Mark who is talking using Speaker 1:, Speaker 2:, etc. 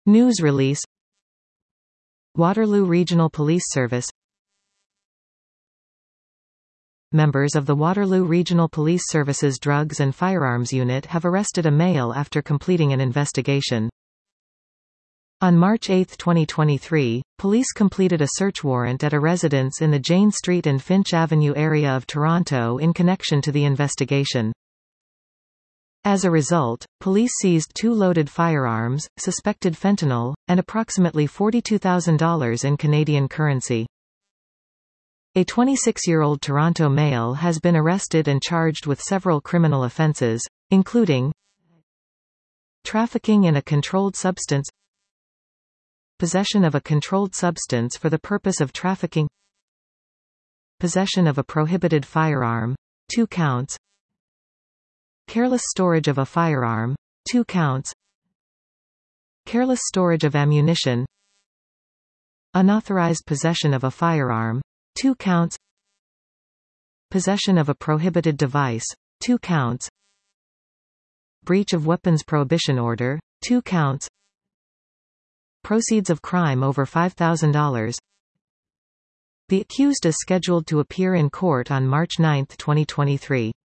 Speaker 1: News release. Waterloo Regional Police Service. Members of the Waterloo Regional Police Service's Drugs and Firearms Unit have arrested a male after completing an investigation. On March 8, 2023, police completed a search warrant at a residence in the Jane Street and Finch Avenue area of Toronto in connection to the investigation. As a result, police seized 2 loaded firearms, suspected fentanyl, and approximately $42,000 in Canadian currency. A 26-year-old Toronto male has been arrested and charged with several criminal offences, including trafficking in a controlled substance, possession of a controlled substance for the purpose of trafficking, possession of a prohibited firearm, 2 counts, careless storage of a firearm, 2 counts, careless storage of ammunition, unauthorized possession of a firearm, 2 counts, possession of a prohibited device, 2 counts, breach of weapons prohibition order, 2 counts, proceeds of crime over $5,000. The accused is scheduled to appear in court on March 9, 2023.